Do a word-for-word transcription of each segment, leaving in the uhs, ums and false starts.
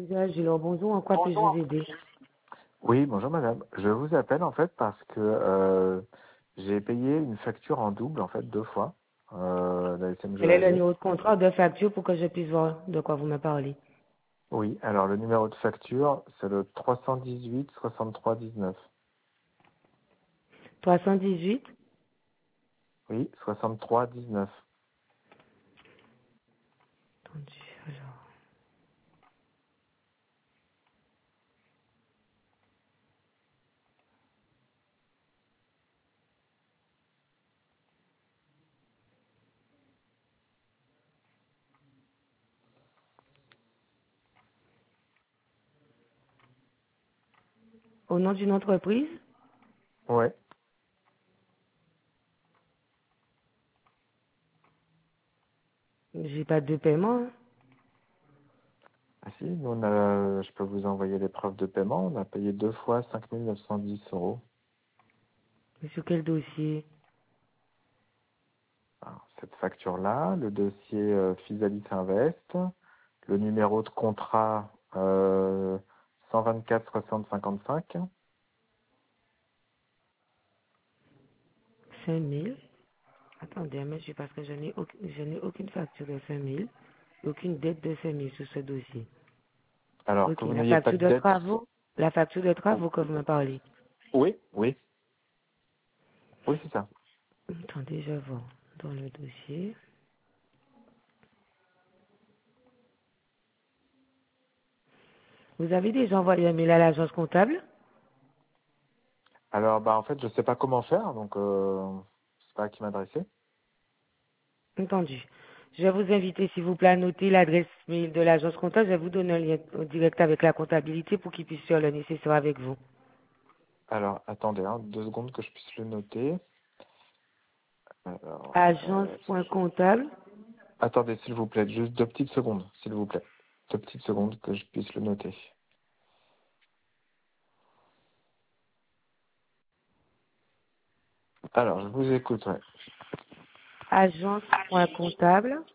Alors, bonjour, en quoi puis-je vous aider? Oui, bonjour madame. Je vous appelle en fait parce que euh, j'ai payé une facture en double en fait deux fois euh, la S M G Quel est le A G. numéro de contrat de facture pour que je puisse voir de quoi vous me parlez? Oui, alors le numéro de facture c'est le trois cent dix-huit soixante-trois dix-neuf. trois cent dix-huit. Oui, soixante-trois dix-neuf. Attendez, alors. Au nom d'une entreprise? Ouais. J'ai pas de paiement. Hein. Ah si, nous on a, je peux vous envoyer les preuves de paiement. On a payé deux fois cinq mille neuf cent dix euros. Mais sur quel dossier? Alors, cette facture-là, le dossier euh, Physalis Invest, le numéro de contrat euh, cent vingt-quatre soixante cinquante-cinq. cinq mille. Attendez, monsieur, parce que je n'ai aucune, je n'ai aucune facture de cinq mille. Aucune dette de cinq mille sur ce dossier. Alors, que Ok, vous la n'ayez pas facture de de dette. travaux? La facture de travaux que vous me parlez. Oui, oui, oui, c'est ça. Attendez, je vois dans le dossier. Vous avez déjà envoyé un mail à l'agence comptable? Alors, bah, en fait, je sais pas comment faire, donc euh, je sais pas à qui m'adresser. Entendu. Je vais vous inviter, s'il vous plaît, à noter l'adresse mail de l'agence comptable. Je vais vous donner un lien direct avec la comptabilité pour qu'ils puissent faire le nécessaire avec vous. Alors, attendez, hein, deux secondes que je puisse le noter. Alors, euh, Agence.comptable. attendez, s'il vous plaît, juste deux petites secondes, s'il vous plaît. Deux petites secondes que je puisse le noter. Alors, je vous écoute, ouais. Agence.comptable.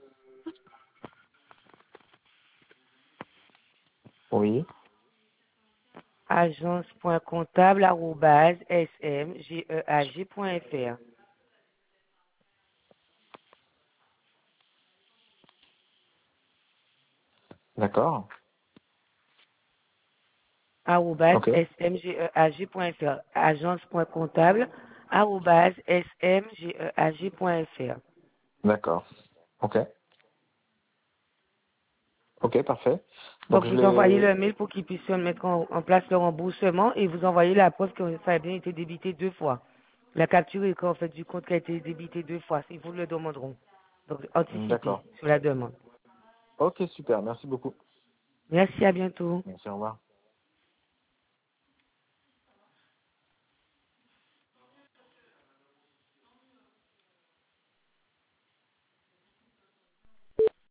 Oui, Agence.comptable arobase smgeag.fr. d'accord. Arobase Ok, smgeag.fr. Agence.comptable arobase smgeag.fr. d'accord. Ok, ok, parfait. Donc, Donc, je vous envoyez l'ai... le mail pour qu'ils puissent mettre en, en place le remboursement et vous envoyez la preuve que ça a bien été débité deux fois. La capture est qu'en fait du compte qui a été débité deux fois. Ils vous le demanderont. Donc, anticipez D'accord. sur la demande. Ok, super, merci beaucoup. Merci, à bientôt. Merci, au revoir.